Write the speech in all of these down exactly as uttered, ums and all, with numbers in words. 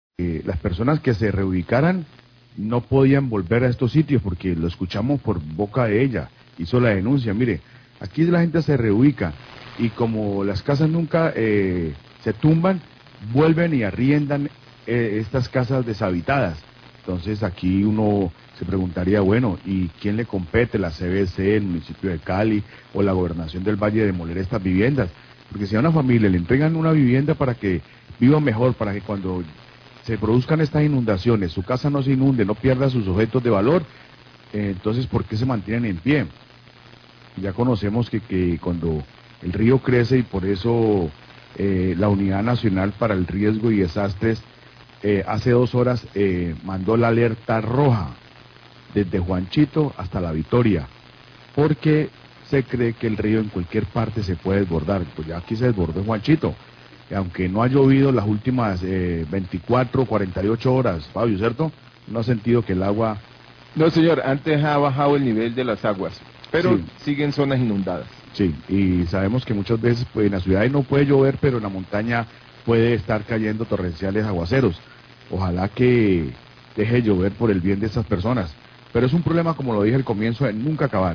Eh, las personas que se reubicaran no podían volver a estos sitios porque lo escuchamos por boca de ella, hizo la denuncia. Mire, aquí la gente se reubica y como las casas nunca eh, se tumban, vuelven y arriendan eh, estas casas deshabitadas. Entonces aquí uno se preguntaría, bueno, ¿y quién le compete? ¿La C B C, el municipio de Cali o la gobernación del Valle de demoler estas viviendas? Porque si a una familia le entregan una vivienda para que viva mejor, para que cuando se produzcan estas inundaciones, su casa no se inunde, no pierda sus objetos de valor, eh, entonces ¿por qué se mantienen en pie? Ya conocemos que, que cuando el río crece y por eso eh, la Unidad Nacional para el Riesgo y Desastres eh, hace dos horas eh, mandó la alerta roja desde Juanchito hasta La Victoria, porque se cree que el río en cualquier parte se puede desbordar. Pues ya aquí se desbordó en Juanchito, aunque no ha llovido las últimas eh, veinticuatro, cuarenta y ocho horas, Fabio, ¿cierto? No ha sentido que el agua... No, señor, antes ha bajado el nivel de las aguas, pero Sí. siguen zonas inundadas. Sí, y sabemos que muchas veces pues, en las ciudades no puede llover, pero en la montaña puede estar cayendo torrenciales aguaceros. Ojalá que deje de llover por el bien de estas personas. Pero es un problema, como lo dije al comienzo, de nunca acabar.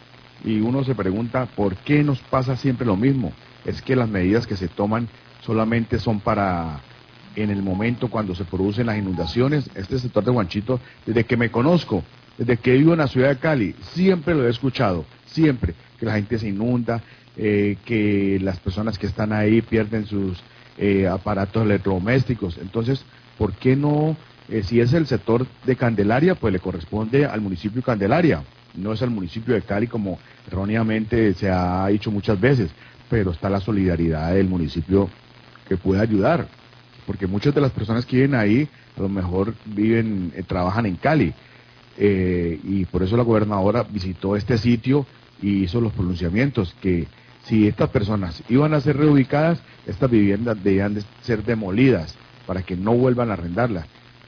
Y uno se pregunta, ¿por qué nos pasa siempre lo mismo? Es que las medidas que se toman solamente son para en el momento cuando se producen las inundaciones. Este sector de Juanchito, desde que me conozco, desde que vivo en la ciudad de Cali, siempre lo he escuchado, siempre, que la gente se inunda, eh, que las personas que están ahí pierden sus eh, aparatos electrodomésticos. Entonces, ¿por qué no, eh, si es el sector de Candelaria, pues le corresponde al municipio de Candelaria, no es al municipio de Cali como erróneamente se ha dicho muchas veces, pero está la solidaridad del municipio que puede ayudar, porque muchas de las personas que viven ahí a lo mejor viven, eh, trabajan en Cali, eh, y por eso la gobernadora visitó este sitio y hizo los pronunciamientos que si estas personas iban a ser reubicadas, estas viviendas debían de ser demolidas para que no vuelvan a arrendarlas.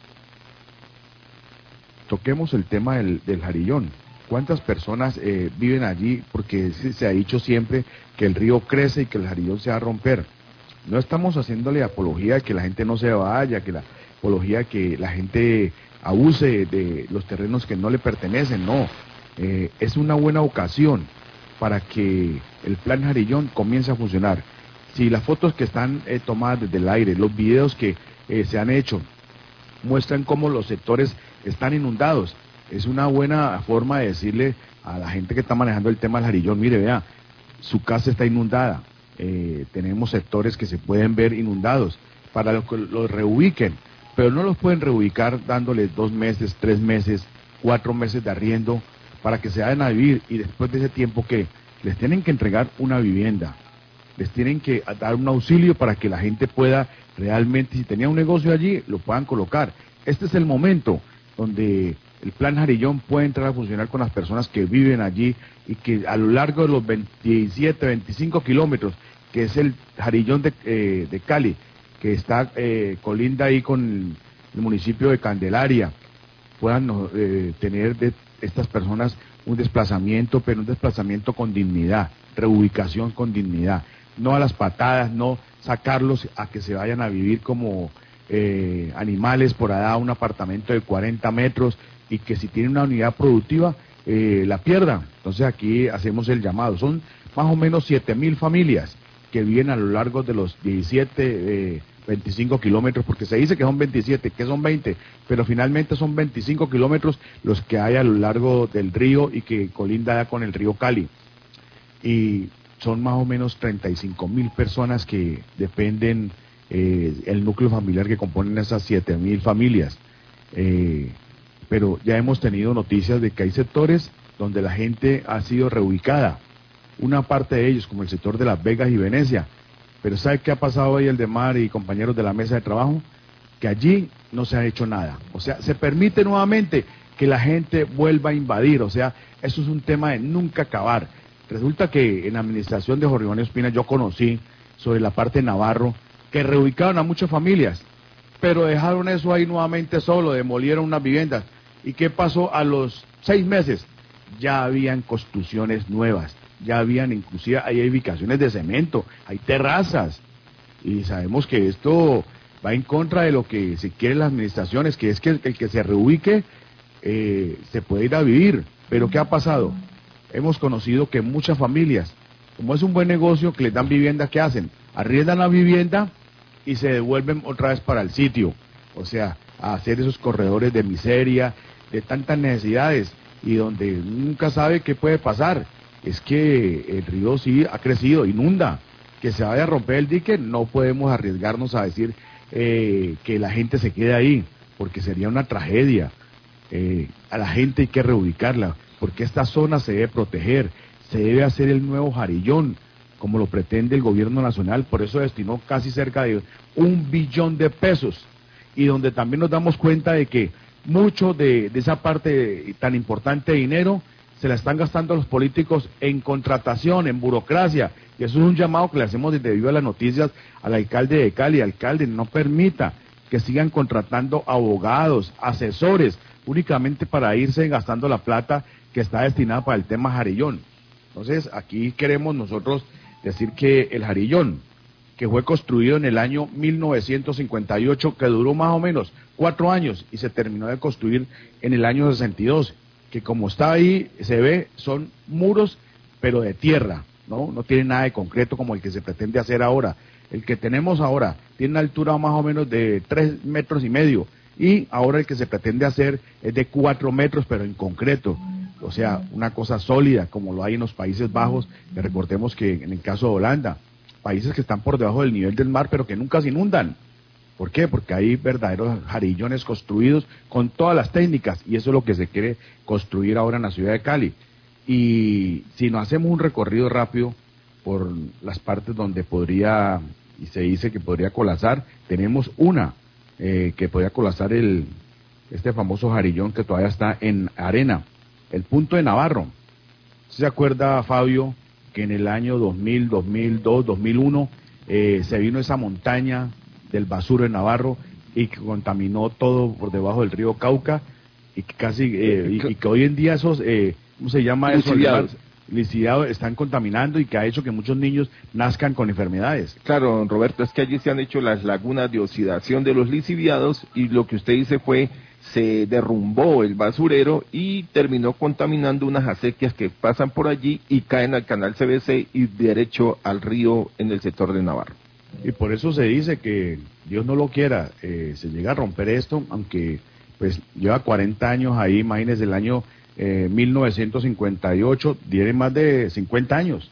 Toquemos el tema del, del Jarillón. ¿Cuántas personas eh, viven allí? Porque se, se ha dicho siempre que el río crece y que el Jarillón se va a romper. No estamos haciéndole apología de que la gente no se vaya, que la apología de que la gente abuse de los terrenos que no le pertenecen, no. Eh, es una buena ocasión para que el plan Jarillón comience a funcionar. Si las fotos que están eh, tomadas desde el aire, los videos que eh, se han hecho, muestran cómo los sectores están inundados, es una buena forma de decirle a la gente que está manejando el tema del Jarillón, mire, vea, su casa está inundada. Eh, tenemos sectores que se pueden ver inundados para que los reubiquen, pero no los pueden reubicar dándoles dos meses, tres meses, cuatro meses de arriendo para que se vayan a vivir y después de ese tiempo que les tienen que entregar una vivienda, les tienen que dar un auxilio para que la gente pueda realmente, si tenía un negocio allí, lo puedan colocar. Este es el momento donde el plan Jarillón puede entrar a funcionar con las personas que viven allí y que a lo largo de los veintisiete, veinticinco kilómetros, que es el Jarillón de, eh, de Cali, que está eh, colinda ahí con el municipio de Candelaria, puedan eh, tener de estas personas un desplazamiento, pero un desplazamiento con dignidad, reubicación con dignidad, no a las patadas, no sacarlos a que se vayan a vivir como eh, animales por allá a un apartamento de cuarenta metros y que si tienen una unidad productiva eh, la pierdan. Entonces aquí hacemos el llamado, son más o menos siete mil familias que viven a lo largo de los diecisiete, eh, veinticinco kilómetros, porque se dice que son veintisiete, que son veinte, pero finalmente son veinticinco kilómetros los que hay a lo largo del río y que colinda con el río Cali. Y son más o menos treinta y cinco mil personas que dependen, eh, el núcleo familiar que componen esas siete mil familias. Eh, pero ya hemos tenido noticias de que hay sectores donde la gente ha sido reubicada, una parte de ellos como el sector de Las Vegas y Venecia, pero ¿sabe qué ha pasado ahí el de Mar y compañeros de la mesa de trabajo? Que allí no se ha hecho nada, o sea, se permite nuevamente que la gente vuelva a invadir, o sea, eso es un tema de nunca acabar. Resulta que en la administración de Jorge Iván Espina yo conocí sobre la parte de Navarro que reubicaron a muchas familias, pero dejaron eso ahí nuevamente solo, demolieron unas viviendas. ¿Y qué pasó? A los seis meses ya habían construcciones nuevas, ya habían inclusive, hay edificaciones de cemento, hay terrazas, y sabemos que esto va en contra de lo que se quiere las administraciones, que es que el, el que se reubique eh, se puede ir a vivir. Pero ¿qué ha pasado? Hemos conocido que muchas familias, como es un buen negocio que les dan vivienda, ¿qué hacen? Arriendan la vivienda y se devuelven otra vez para el sitio. O sea, a hacer esos corredores de miseria, de tantas necesidades, y donde nunca sabe qué puede pasar. Es que el río sí ha crecido, inunda. Que se vaya a romper el dique, no podemos arriesgarnos a decir eh, que la gente se quede ahí, porque sería una tragedia. Eh, a la gente hay que reubicarla, porque esta zona se debe proteger, se debe hacer el nuevo Jarillón, como lo pretende el gobierno nacional. Por eso destinó casi cerca de un billón de pesos, y donde también nos damos cuenta de que mucho de, de esa parte tan importante de dinero se la están gastando los políticos en contratación, en burocracia, y eso es un llamado que le hacemos desde Viva las Noticias al alcalde de Cali. Alcalde, no permita que sigan contratando abogados, asesores, únicamente para irse gastando la plata que está destinada para el tema Jarillón. Entonces, aquí queremos nosotros decir que el Jarillón, que fue construido en el año mil novecientos cincuenta y ocho, que duró más o menos cuatro años y se terminó de construir en el año sesenta y dos, que como está ahí, se ve, son muros, pero de tierra, ¿no? No tiene nada de concreto como el que se pretende hacer ahora. El que tenemos ahora tiene una altura más o menos de tres metros y medio, y ahora el que se pretende hacer es de cuatro metros, pero en concreto. O sea, una cosa sólida, como lo hay en los Países Bajos, que recordemos que en el caso de Holanda, países que están por debajo del nivel del mar, pero que nunca se inundan. ¿Por qué? Porque hay verdaderos jarillones construidos con todas las técnicas, y eso es lo que se quiere construir ahora en la ciudad de Cali. Y si no hacemos un recorrido rápido por las partes donde podría, y se dice que podría colapsar, tenemos una eh, que podría colapsar el, este famoso jarillón que todavía está en arena, el Punto de Navarro. ¿Se acuerda, Fabio, que en el año dos mil, dos mil dos, dos mil uno eh, se vino esa montaña del Basuro de Navarro y que contaminó todo por debajo del río Cauca, y que casi eh, y, y que hoy en día esos eh, ¿cómo se llama eso? Lisiviados. Lisiviados están contaminando, y que ha hecho que muchos niños nazcan con enfermedades. Claro, don Roberto, es que allí se han hecho las lagunas de oxidación de los lisiviados, y lo que usted dice fue, se derrumbó el basurero y terminó contaminando unas acequias que pasan por allí y caen al canal C B C y derecho al río en el sector de Navarro. Y por eso se dice que, Dios no lo quiera, eh, se llega a romper esto, aunque pues lleva cuarenta años ahí. Imagínense, el año eh, mil novecientos cincuenta y ocho, tiene más de cincuenta años.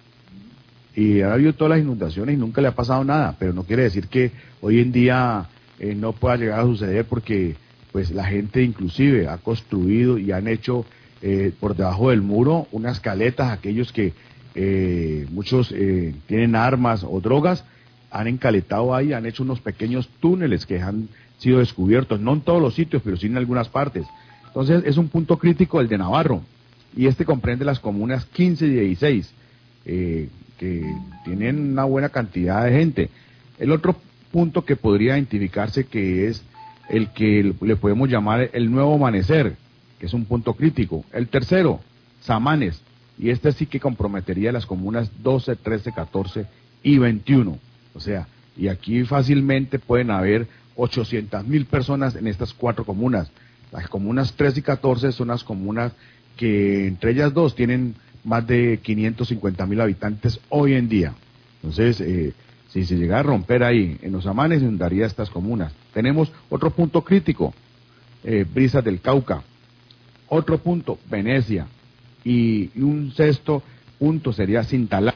Y ha habido todas las inundaciones y nunca le ha pasado nada, pero no quiere decir que hoy en día eh, no pueda llegar a suceder, porque pues la gente inclusive ha construido y han hecho eh, por debajo del muro unas caletas. Aquellos que eh, muchos eh, tienen armas o drogas, han encaletado ahí, han hecho unos pequeños túneles que han sido descubiertos, no en todos los sitios, pero sí en algunas partes. Entonces es un punto crítico el de Navarro, y este comprende las comunas quince y dieciséis, eh, que tienen una buena cantidad de gente. El otro punto que podría identificarse, que es el que le podemos llamar el Nuevo Amanecer, que es un punto crítico. El tercero, Samanes, y este sí que comprometería las comunas doce, trece, catorce y veintiuno. O sea, y aquí fácilmente pueden haber ochocientas mil personas en estas cuatro comunas. Las comunas trece y catorce son las comunas que entre ellas dos tienen más de quinientos cincuenta mil habitantes hoy en día. Entonces, eh, si se llega a romper ahí en los Samanes, inundaría estas comunas. Tenemos otro punto crítico, eh, Brisas del Cauca. Otro punto, Venecia. Y, y un sexto punto sería Cintalá.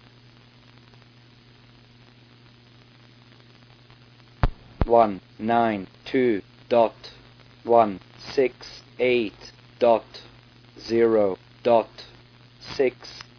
one nine two dot one six eight dot zero dot six.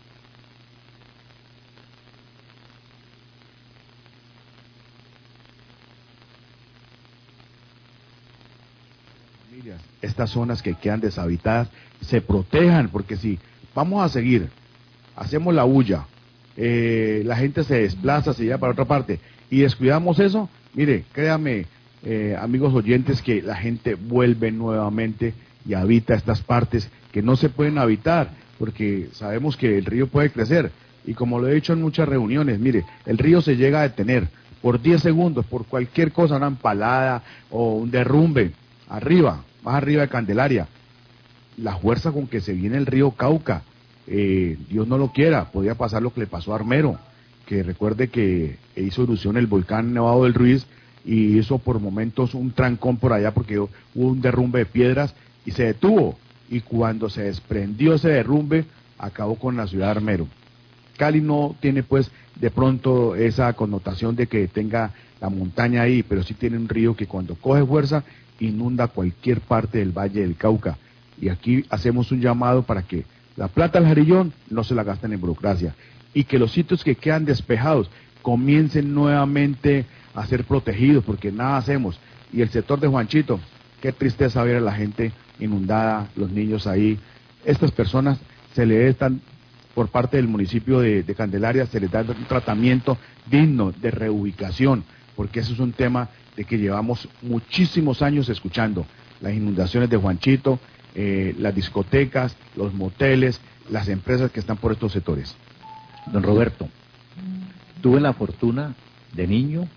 Estas zonas que quedan deshabitadas se protejan, porque si vamos a seguir, hacemos la bulla, eh, la gente se desplaza, se lleva para otra parte y descuidamos eso, mire, créame, eh, amigos oyentes, que la gente vuelve nuevamente y habita estas partes que no se pueden habitar, porque sabemos que el río puede crecer, y como lo he dicho en muchas reuniones, mire, el río se llega a detener por diez segundos, por cualquier cosa, una empalada o un derrumbe, arriba, más arriba de Candelaria, la fuerza con que se viene el río Cauca, eh, Dios no lo quiera, podía pasar lo que le pasó a Armero, que recuerde que hizo erupción el volcán Nevado del Ruiz y hizo por momentos un trancón por allá porque hubo un derrumbe de piedras y se detuvo, y cuando se desprendió ese derrumbe, acabó con la ciudad de Armero. Cali no tiene pues de pronto esa connotación de que tenga la montaña ahí, pero sí tiene un río que cuando coge fuerza inunda cualquier parte del Valle del Cauca. Y aquí hacemos un llamado para que la plata del Jarillón no se la gasten en burocracia y que los sitios que quedan despejados comiencen nuevamente a ser protegidos, porque nada hacemos. Y el sector de Juanchito, qué tristeza ver a la gente inundada, los niños ahí. Estas personas se les están, por parte del municipio de, de Candelaria, se les da un tratamiento digno de reubicación, porque eso es un tema de que llevamos muchísimos años escuchando. Las inundaciones de Juanchito, eh, las discotecas, los moteles, las empresas que están por estos sectores. Don Roberto, tuve la fortuna de niño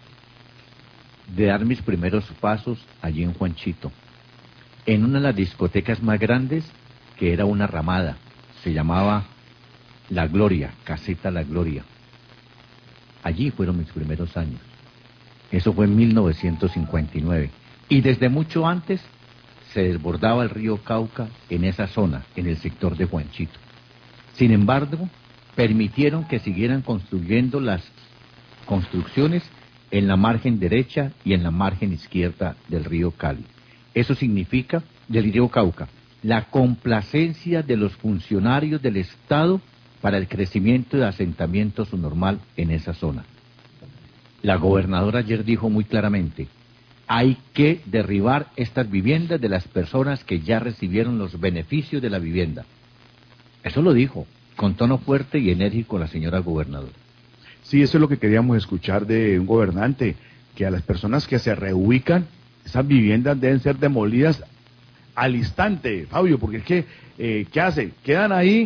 de dar mis primeros pasos allí en Juanchito, en una de las discotecas más grandes, que era una ramada, se llamaba La Gloria, Caseta La Gloria. Allí fueron mis primeros años. Eso fue en mil novecientos cincuenta y nueve. Y desde mucho antes se desbordaba el río Cauca en esa zona, en el sector de Juanchito. Sin embargo, permitieron que siguieran construyendo las construcciones en la margen derecha y en la margen izquierda del río Cali. Eso significa, del río Cauca, la complacencia de los funcionarios del Estado para el crecimiento de asentamiento subnormal en esa zona. La gobernadora ayer dijo muy claramente, hay que derribar estas viviendas de las personas que ya recibieron los beneficios de la vivienda. Eso lo dijo, con tono fuerte y enérgico, la señora gobernadora. Sí, eso es lo que queríamos escuchar de un gobernante, que a las personas que se reubican, esas viviendas deben ser demolidas al instante, Fabio, porque es que, eh, ¿qué hacen? Quedan ahí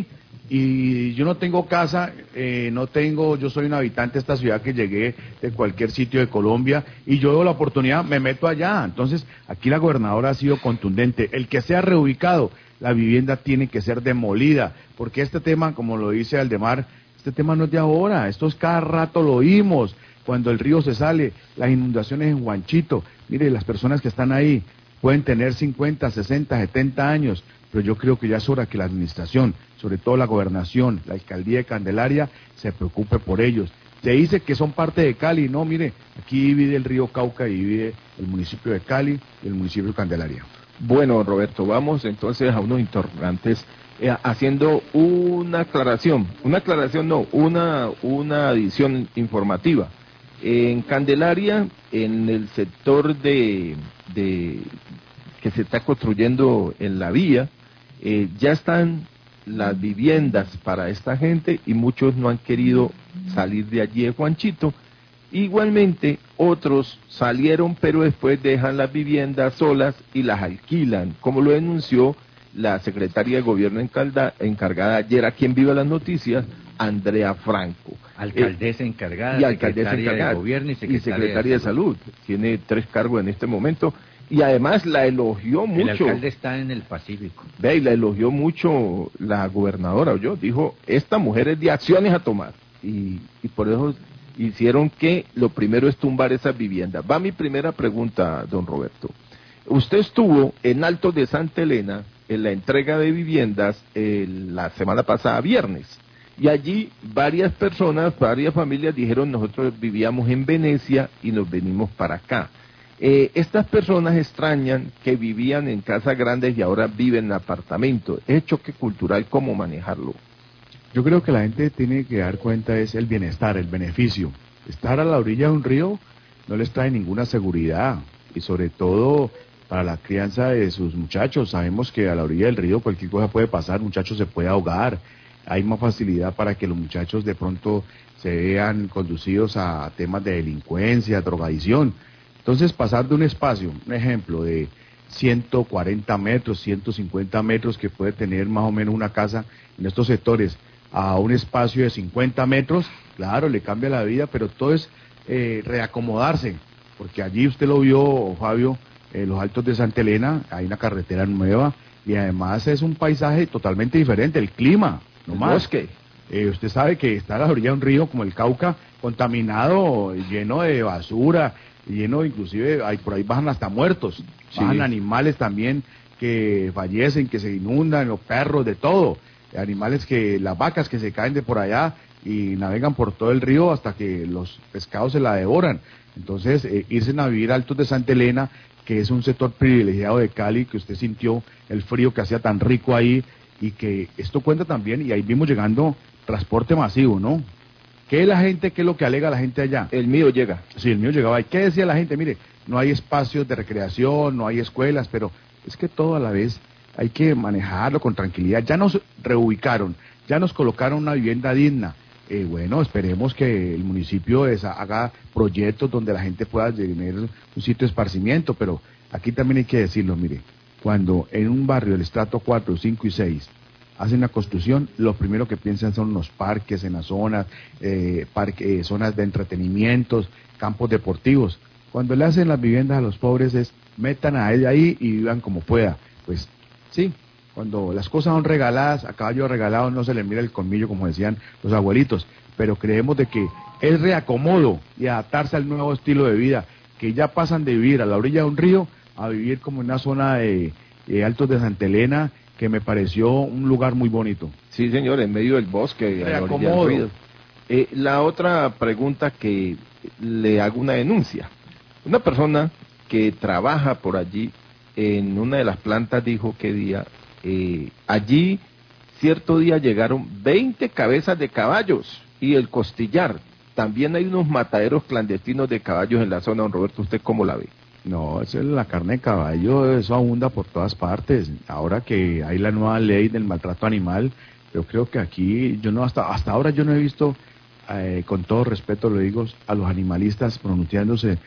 y yo no tengo casa, eh, no tengo, yo soy un habitante de esta ciudad que llegué de cualquier sitio de Colombia y yo veo la oportunidad, me meto allá. Entonces, aquí la gobernadora ha sido contundente. El que sea reubicado, la vivienda tiene que ser demolida, porque este tema, como lo dice Aldemar, este tema no es de ahora, esto es cada rato lo oímos, cuando el río se sale, las inundaciones en Juanchito. Mire, las personas que están ahí pueden tener cincuenta, sesenta, setenta años, pero yo creo que ya es hora que la administración, sobre todo la gobernación, la alcaldía de Candelaria, se preocupe por ellos. Se dice que son parte de Cali, no, mire, aquí divide el río Cauca y divide el municipio de Cali y el municipio de Candelaria. Bueno, Roberto, vamos entonces a unos interrogantes, eh, haciendo una aclaración, una aclaración no, una, una adición informativa. En Candelaria, en el sector de, de que se está construyendo en la vía, eh, ya están las viviendas para esta gente y muchos no han querido salir de allí de Juanchito. Igualmente, otros salieron, pero después dejan las viviendas solas y las alquilan, como lo denunció la secretaria de Gobierno encargada ayer aquí en Viva las Noticias, Andrea Franco. Alcaldesa eh, encargada, y alcaldesa encargada, de Gobierno y secretaria, y secretaria de, salud. de Salud. Tiene tres cargos en este momento y además la elogió mucho. El alcalde está en el Pacífico. Ve, y la elogió mucho la gobernadora, yo dijo, esta mujer es de acciones a tomar y, y por eso hicieron que lo primero es tumbar esas viviendas. Va mi primera pregunta, don Roberto. Usted estuvo en Altos de Santa Elena en la entrega de viviendas eh, la semana pasada, viernes, y allí varias personas, varias familias dijeron, nosotros vivíamos en Venecia y nos venimos para acá. Eh, estas personas extrañan que vivían en casas grandes y ahora viven en apartamentos. ¿Es choque cultural? ¿Cómo manejarlo? Yo creo que la gente tiene que dar cuenta es el bienestar, el beneficio. Estar a la orilla de un río no les trae ninguna seguridad y sobre todo para la crianza de sus muchachos. Sabemos que a la orilla del río cualquier cosa puede pasar, muchachos se puede ahogar, hay más facilidad para que los muchachos de pronto se vean conducidos a temas de delincuencia, drogadicción. Entonces pasar de un espacio, un ejemplo de ciento cuarenta metros, ciento cincuenta metros que puede tener más o menos una casa en estos sectores, a un espacio de cincuenta metros, claro, le cambia la vida, pero todo es eh, reacomodarse, porque allí usted lo vio, Fabio, eh, los Altos de Santa Elena, hay una carretera nueva y además es un paisaje totalmente diferente, el clima, no El más. bosque. Eh, usted sabe que está a la orilla de un río como el Cauca, contaminado, lleno de basura, lleno inclusive, hay, por ahí bajan hasta muertos, Sí. bajan animales también que fallecen, que se inundan, los perros, de todo, animales que, las vacas que se caen de por allá y navegan por todo el río hasta que los pescados se la devoran. Entonces, eh, irse a vivir a Altos de Santa Elena, que es un sector privilegiado de Cali, que usted sintió el frío que hacía tan rico ahí, y que esto cuenta también, y ahí vimos llegando transporte masivo, ¿no? ¿Qué es la gente, qué es lo que alega la gente allá? El mío llega. Sí, el mío llegaba ahí. ¿Qué decía la gente? Mire, no hay espacios de recreación, no hay escuelas, pero es que todo a la vez hay que manejarlo con tranquilidad. Ya nos reubicaron, ya nos colocaron una vivienda digna. Eh, bueno, esperemos que el municipio esa, haga proyectos donde la gente pueda tener un sitio de esparcimiento, pero aquí también hay que decirlo, mire, cuando en un barrio del estrato cuatro, cinco y seis hacen la construcción, lo primero que piensan son los parques en las zonas, eh, parque, eh, zonas de entretenimientos, campos deportivos. Cuando le hacen las viviendas a los pobres es, metan a ella ahí y vivan como pueda. Pues sí, cuando las cosas son regaladas, a caballo regalado no se le mira el colmillo, como decían los abuelitos, pero creemos de que es reacomodo y adaptarse al nuevo estilo de vida, que ya pasan de vivir a la orilla de un río a vivir como en una zona de, de Altos de Santa Elena, que me pareció un lugar muy bonito. Sí, señor, en medio del bosque. a la orilla del Reacomodo. río. Eh, la otra pregunta que le hago una denuncia. Una persona que trabaja por allí en una de las plantas dijo que día, eh, allí cierto día llegaron veinte cabezas de caballos y el costillar. También hay unos mataderos clandestinos de caballos en la zona, don Roberto. ¿Usted cómo la ve? No, esa es la carne de caballo, eso abunda por todas partes. Ahora que hay la nueva ley del maltrato animal, yo creo que aquí, yo no hasta hasta ahora yo no he visto, eh, con todo respeto lo digo, a los animalistas pronunciándose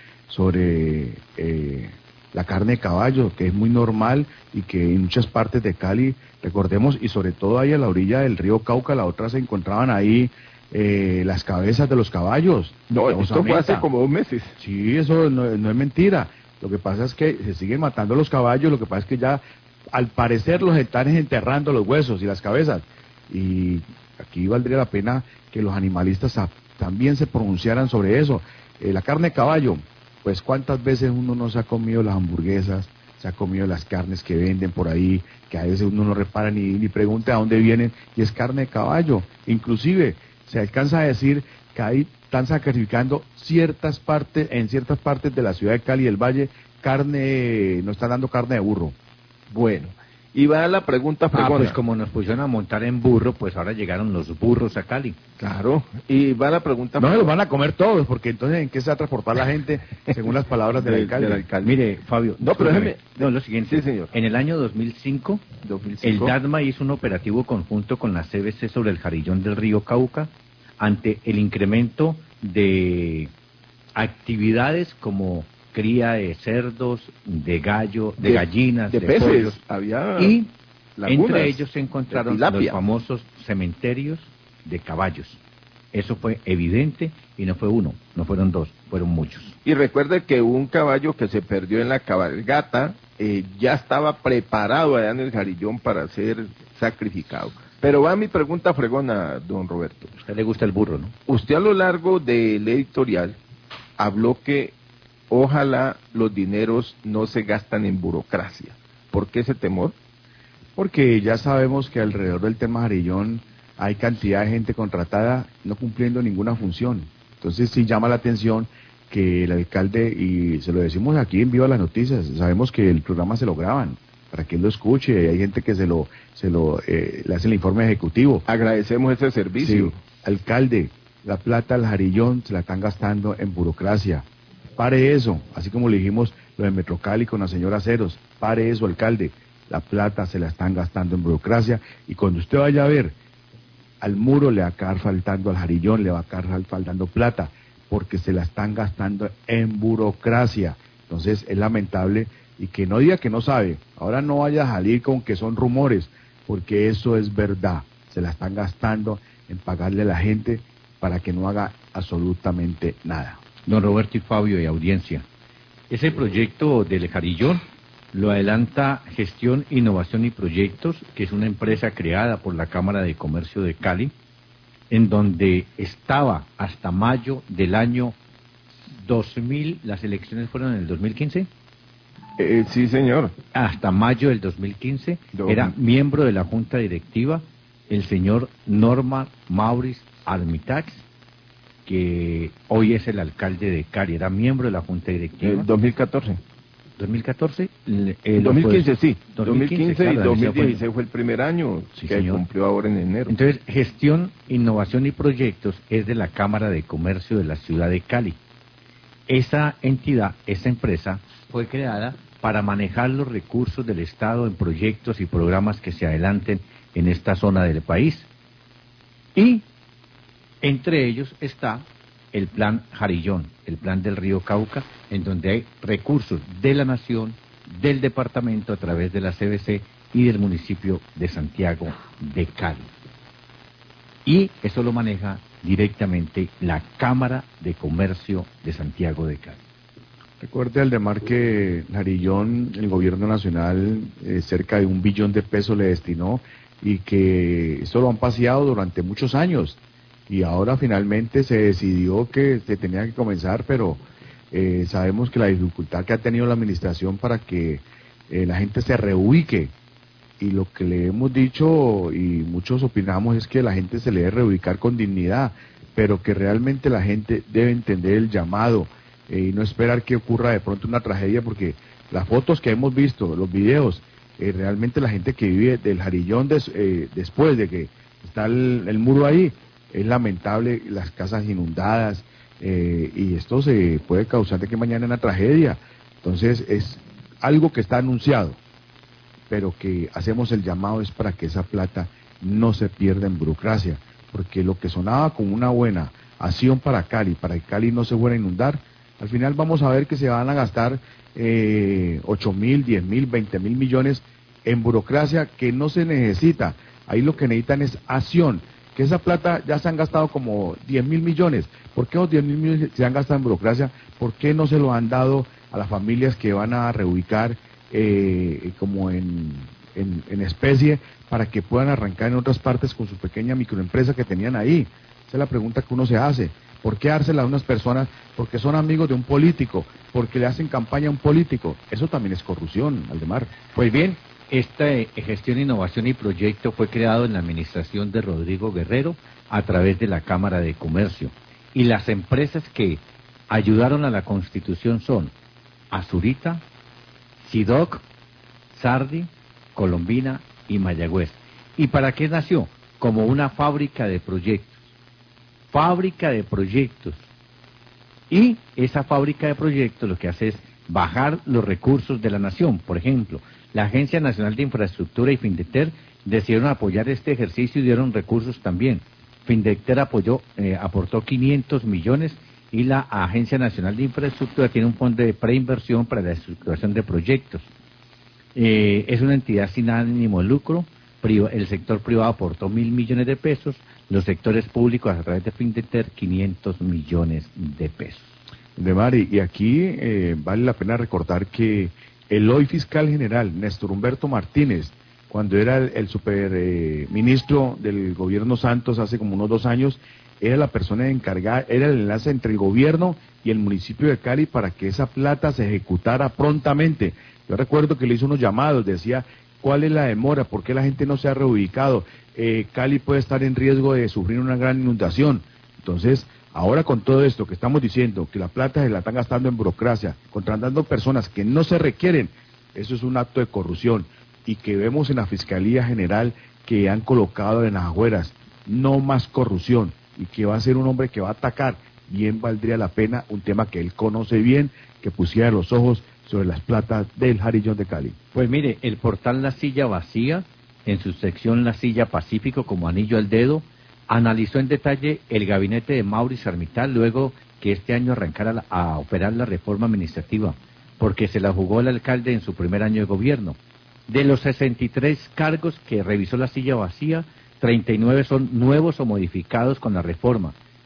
sobre eh, la carne de caballo, que es muy normal y que en muchas partes de Cali, recordemos, y sobre todo ahí a la orilla del río Cauca, la otra se encontraban ahí eh, las cabezas de los caballos. No, de esto fue hace osamenta. como dos meses. Sí, eso no, no es mentira. Lo que pasa es que se siguen matando los caballos, lo que pasa es que ya al parecer los están enterrando los huesos y las cabezas. Y aquí valdría la pena que los animalistas a, también se pronunciaran sobre eso. Eh, la carne de caballo, pues cuántas veces uno no se ha comido las hamburguesas, se ha comido las carnes que venden por ahí, que a veces uno no repara ni, ni pregunta a dónde vienen, y es carne de caballo. Inclusive se alcanza a decir que ahí están sacrificando ciertas partes, en ciertas partes de la ciudad de Cali y el Valle, carne, no están dando carne de burro. Bueno, y va la pregunta Ah, fregona. pues como nos pusieron a montar en burro, pues ahora llegaron los burros a Cali. Claro, y va la pregunta No se los fregona. van a comer todos, porque entonces ¿en qué se va a transportar la gente según las palabras del Del- alcalde? del alcalde. Mire, Fabio, No, pero discúlpeme. déjeme- No, lo siguiente. Sí, señor. En el año dos mil cinco, dos mil el cinco. DATMA hizo un operativo conjunto con la C B C sobre el Jarillón del río Cauca ante el incremento de actividades como cría de cerdos, de gallo, de, De- gallinas, de de, peces. pollos. Había Y lagunas entre ellos se encontraron de tilapia. los famosos cementerios de caballos. Eso fue evidente y no fue uno, no fueron dos, fueron muchos. Y recuerde que un caballo que se perdió en la cabalgata eh, ya estaba preparado allá en el Jarillón para ser sacrificado. Pero va mi pregunta fregona, don Roberto. A usted le gusta el burro, ¿no? Usted a lo largo del editorial habló que ojalá los dineros no se gastan en burocracia. ¿Por qué ese temor? Porque ya sabemos que alrededor del tema Jarillón hay cantidad de gente contratada no cumpliendo ninguna función. Entonces sí llama la atención que el alcalde, y se lo decimos aquí en Viva las Noticias, sabemos que el programa se lo graban, para que él lo escuche, hay gente que se lo, se lo eh, le hace el informe ejecutivo. Agradecemos ese servicio. Sí, alcalde, la plata al Jarillón se la están gastando en burocracia. Pare eso, así como le dijimos lo de Metrocali con la señora Ceros, pare eso, alcalde, la plata se la están gastando en burocracia, y cuando usted vaya a ver, al muro le va a quedar faltando, al Jarillón le va a quedar faltando plata, porque se la están gastando en burocracia. Entonces es lamentable, y que no diga que no sabe, ahora no vaya a salir con que son rumores, porque eso es verdad, se la están gastando en pagarle a la gente para que no haga absolutamente nada. don Roberto y Fabio y audiencia. Ese proyecto del Jarillón lo adelanta Gestión, Innovación y Proyectos, que es una empresa creada por la Cámara de Comercio de Cali, en donde estaba hasta mayo del año dos mil, las elecciones fueron en el dos mil quince. Eh, sí, señor. Hasta mayo del dos mil quince Do- era miembro de la Junta Directiva el señor Norman Maurice Armitax, que hoy es el alcalde de Cali, era miembro de la Junta Directiva. El dos mil catorce. dos mil catorce, el, el- dos mil quince, pues, sí. dos mil quince claro, y la dos mil elección fue- dieciséis fue el primer año Sí, que señor. cumplió ahora en enero. Entonces, Gestión, Innovación y Proyectos es de la Cámara de Comercio de la ciudad de Cali. Esa entidad, esa empresa, fue creada para manejar los recursos del Estado en proyectos y programas que se adelanten en esta zona del país. Y entre ellos está el Plan Jarillón, el Plan del Río Cauca, en donde hay recursos de la Nación, del Departamento a través de la C B C y del municipio de Santiago de Cali. Y eso lo maneja directamente la Cámara de Comercio de Santiago de Cali. Recuerde, Aldemar, que Jarillón, el gobierno nacional, eh, cerca de un billón de pesos le destinó y que esto lo han paseado durante muchos años. Y ahora finalmente se decidió que se tenía que comenzar, pero eh, sabemos que la dificultad que ha tenido la administración para que eh, la gente se reubique. Y lo que le hemos dicho y muchos opinamos es que la gente se le debe reubicar con dignidad, pero que realmente la gente debe entender el llamado eh, y no esperar que ocurra de pronto una tragedia, porque las fotos que hemos visto, los videos, eh, realmente la gente que vive del Jarillón des, eh, después de que está el, el muro ahí, es lamentable, las casas inundadas, eh, y esto se puede causar de que mañana una tragedia. Entonces es algo que está anunciado, pero que hacemos el llamado es para que esa plata no se pierda en burocracia, porque lo que sonaba como una buena acción para Cali, para que Cali no se fuera a inundar, al final vamos a ver que se van a gastar eh, ocho mil, diez mil, veinte mil millones en burocracia que no se necesita. Ahí lo que necesitan es acción, que esa plata ya se han gastado como diez mil millones. ¿Por qué los diez mil millones se han gastado en burocracia? ¿Por qué no se lo han dado a las familias que van a reubicar eh, como en, en, en especie para que puedan arrancar en otras partes con su pequeña microempresa que tenían ahí? Esa es la pregunta que uno se hace. ¿Por qué dársela a unas personas? Porque son amigos de un político, porque le hacen campaña a un político. Eso también es corrupción, Aldemar. Pues bien, esta eh, Gestión, Innovación y Proyecto fue creado en la administración de Rodrigo Guerrero a través de la Cámara de Comercio. Y las empresas que ayudaron a la constitución son Azurita, Sidoc, Sardi, Colombina y Mayagüez. ¿Y para qué nació? Como una fábrica de proyectos. Fábrica de proyectos. Y esa fábrica de proyectos lo que hace es bajar los recursos de la nación. Por ejemplo, la Agencia Nacional de Infraestructura y Findeter decidieron apoyar este ejercicio y dieron recursos también. Findeter apoyó, eh, aportó quinientos millones y la Agencia Nacional de Infraestructura tiene un fondo de preinversión para la estructuración de proyectos. Eh, es una entidad sin ánimo de lucro. El sector privado aportó mil millones de pesos, los sectores públicos a través de Findeter quinientos millones de pesos. De Mari, y aquí eh, vale la pena recordar que el hoy fiscal general, Néstor Humberto Martínez, cuando era el, el super eh, ministro del gobierno Santos hace como unos dos años, era la persona encargada, era el enlace entre el gobierno y el municipio de Cali para que esa plata se ejecutara prontamente. Yo recuerdo que le hizo unos llamados, decía, ¿cuál es la demora? ¿Por qué la gente no se ha reubicado? Eh, Cali puede estar en riesgo de sufrir una gran inundación. Entonces, ahora con todo esto que estamos diciendo, que la plata se la están gastando en burocracia, contratando personas que no se requieren, eso es un acto de corrupción. Y que vemos en la Fiscalía General que han colocado en las afueras, no más corrupción, y que va a ser un hombre que va a atacar, bien valdría la pena, un tema que él conoce bien, que pusiera los ojos sobre las platas del Jarillón de Cali. Pues mire, el portal La Silla Vacía, en su sección La Silla Pacífico, como anillo al dedo, analizó en detalle el gabinete de Maurice Armital luego que este año arrancara la, a operar la reforma administrativa, porque se la jugó el alcalde en su primer año de gobierno. De los sesenta y tres cargos que revisó La Silla Vacía, treinta y nueve son nuevos o modificados con la reforma.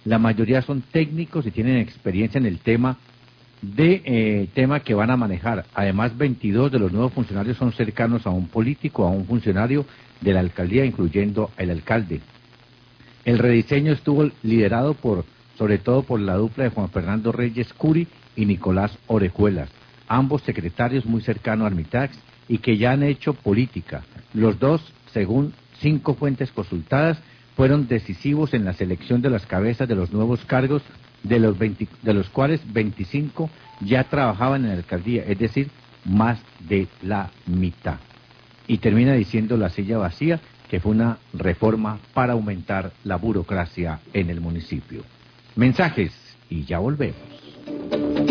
La mayoría son técnicos y tienen experiencia en el tema de eh, tema que van a manejar. Además, veintidós de los nuevos funcionarios son cercanos a un político, a un funcionario de la alcaldía, incluyendo el alcalde. El rediseño estuvo liderado por, sobre todo por la dupla de Juan Fernando Reyes Curi y Nicolás Orejuelas, ambos secretarios muy cercanos a Armitax y que ya han hecho política. Los dos, según cinco fuentes consultadas, fueron decisivos en la selección de las cabezas de los nuevos cargos, de los, veinte, de los cuales veinticinco ya trabajaban en la alcaldía, es decir, más de la mitad. Y termina diciendo la silla vacía que fue una reforma para aumentar la burocracia en el municipio. Mensajes y ya volvemos.